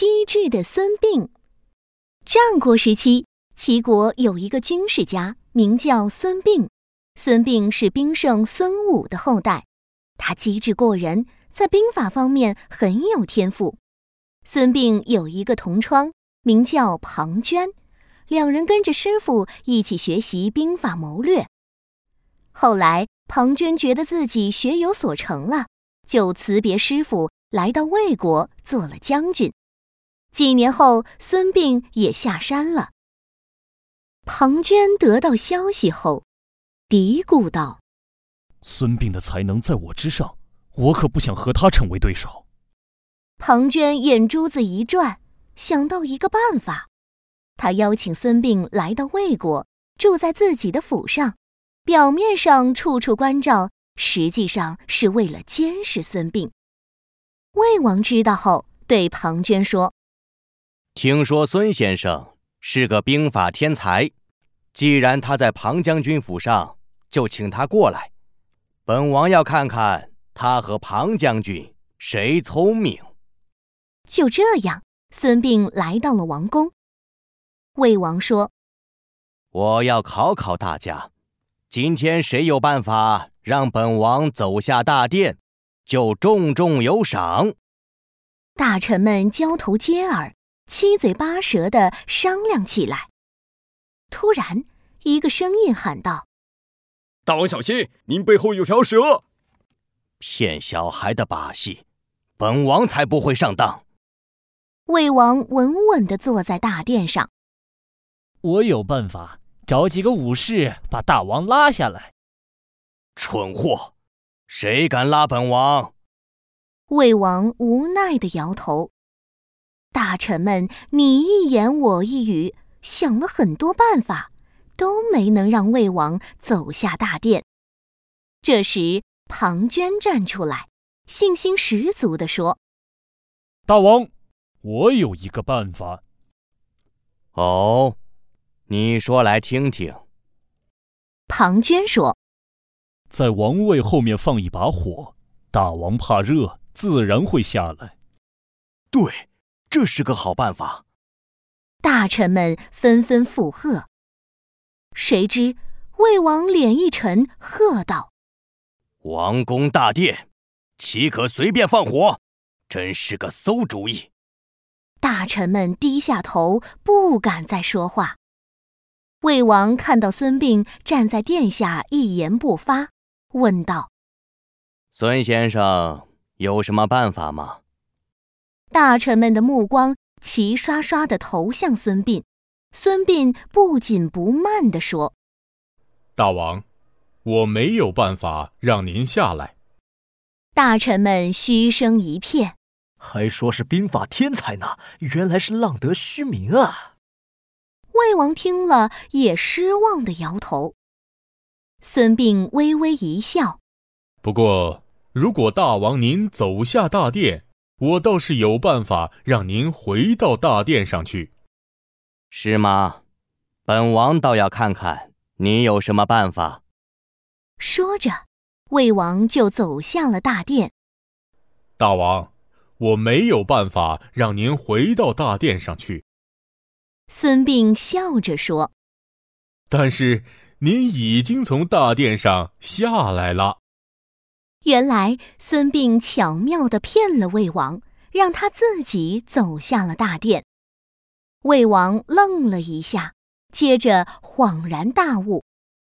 机智的孙膑。战国时期，齐国有一个军事家，名叫孙膑。孙膑是兵圣孙武的后代，他机智过人，在兵法方面很有天赋。孙膑有一个同窗，名叫庞涓，两人跟着师傅一起学习兵法谋略。后来，庞涓觉得自己学有所成了，就辞别师傅，来到魏国做了将军。几年后，孙膑也下山了。庞涓得到消息后，嘀咕道： 孙膑的才能在我之上，我可不想和他成为对手。 庞涓眼珠子一转，想到一个办法。他邀请孙膑来到魏国，住在自己的府上，表面上处处关照，实际上是为了监视孙膑。魏王知道后，对庞涓说： 听说孙先生是个兵法天才，既然他在庞将军府上，就请他过来。本王要看看他和庞将军谁聪明。 就这样，孙膑来到了王宫。魏王说： 我要考考大家，今天谁有办法让本王走下大殿，就重重有赏。 大臣们交头接耳，七嘴八舌地商量起来。突然，一个声音喊道： 大王小心，您背后有条蛇！ 骗小孩的把戏，本王才不会上当。 魏王稳稳地坐在大殿上。 我有办法，找几个武士把大王拉下来。 蠢货，谁敢拉本王？ 魏王无奈地摇头。大臣们你一言我一语，想了很多办法，都没能让魏王走下大殿。这时，庞涓站出来，信心十足地说： 大王，我有一个办法。 哦，你说来听听。 庞涓说： 在王位后面放一把火，大王怕热，自然会下来。 对，这是个好办法。 大臣们纷纷附和。谁知魏王脸一沉，喝道： 王宫大殿，岂可随便放火？真是个馊主意。 大臣们低下头，不敢再说话。魏王看到孙膑站在殿下一言不发，问道： 孙先生有什么办法吗？ 大臣们的目光齐刷刷地投向孙膑。孙膑不紧不慢地说： 大王，我没有办法让您下来。 大臣们嘘声一片。 还说是兵法天才呢，原来是浪得虚名啊！ 魏王听了也失望地摇头。孙膑微微一笑： 不过，如果大王您走下大殿，我倒是有办法让您回到大殿上去。 是吗？本王倒要看看你有什么办法。 说着，魏王就走向了大殿。 大王，我没有办法让您回到大殿上去。 孙膑笑着说： 但是您已经从大殿上下来了。 原来孙膑巧妙地骗了魏王，让他自己走下了大殿。魏王愣了一下，接着恍然大悟：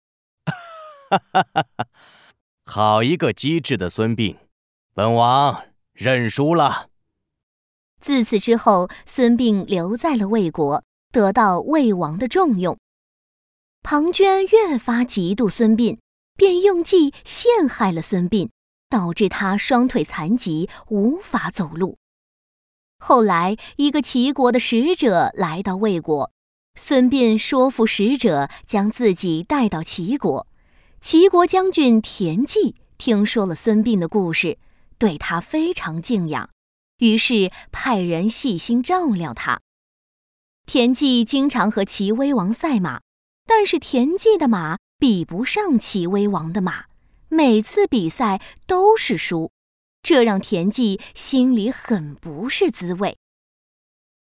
好一个机智的孙膑，本王认输了。 自此之后，孙膑留在了魏国，得到魏王的重用。庞涓越发嫉妒孙膑，便用计陷害了孙膑，导致他双腿残疾，无法走路。后来，一个齐国的使者来到魏国，孙膑说服使者将自己带到齐国。齐国将军田忌听说了孙膑的故事，对他非常敬仰，于是派人细心照料他。田忌经常和齐威王赛马，但是田忌的马比不上齐威王的马，每次比赛都是输，这让田忌心里很不是滋味。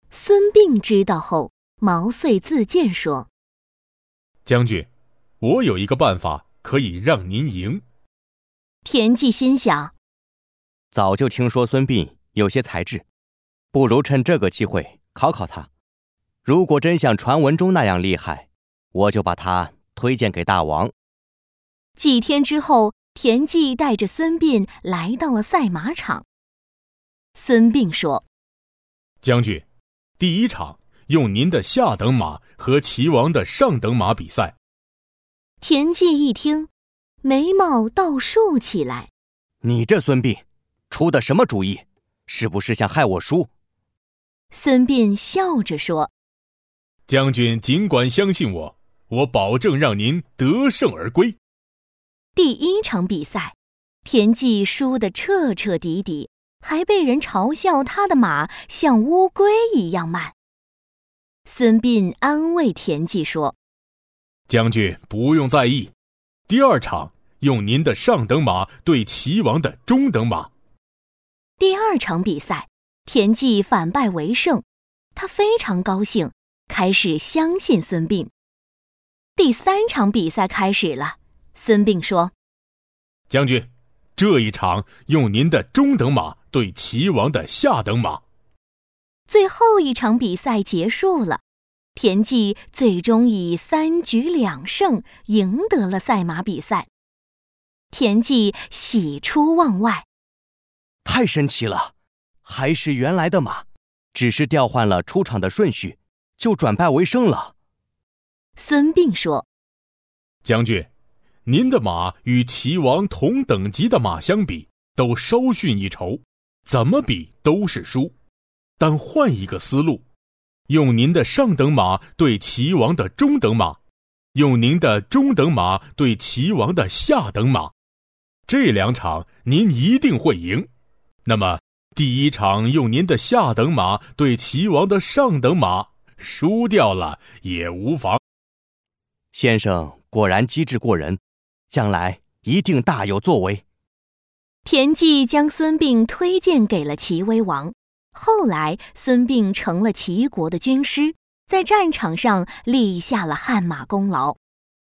孙膑知道后，毛遂自荐说：“ 将军，我有一个办法可以让您赢。” 田忌心想， 早就听说孙膑有些才智，不如趁这个机会考考他。如果真像传闻中那样厉害，我就把他推荐给大王。 几天之后，田忌带着孙膑来到了赛马场。孙膑说：“ 将军，第一场用您的下等马和齐王的上等马比赛。” 田忌一听，眉毛倒竖起来。 你这孙膑，出的什么主意？是不是想害我输？ 孙膑笑着说：“ 将军尽管相信我，我保证让您得胜而归。” 第一场比赛，田忌输得彻彻底底，还被人嘲笑他的马像乌龟一样慢。孙膑安慰田忌说：“ 将军不用在意，第二场用您的上等马对齐王的中等马。” 第二场比赛，田忌反败为胜，他非常高兴，开始相信孙膑。第三场比赛开始了，孙膑说：“ 将军，这一场用您的中等马对齐王的下等马。” 最后一场比赛结束了，田忌最终以3局2胜赢得了赛马比赛。田忌喜出望外， 太神奇了，还是原来的马，只是调换了出场的顺序，就转败为胜了。 孙膑说：“ 将军，您的马与齐王同等级的马相比，都稍逊一筹，怎么比都是输。但换一个思路，用您的上等马对齐王的中等马，用您的中等马对齐王的下等马，这2场您一定会赢。那么第一场用您的下等马对齐王的上等马，输掉了也无妨。” 先生果然机智过人，将来一定大有作为。 田忌将孙膑推荐给了齐威王，后来孙膑成了齐国的军师，在战场上立下了汗马功劳。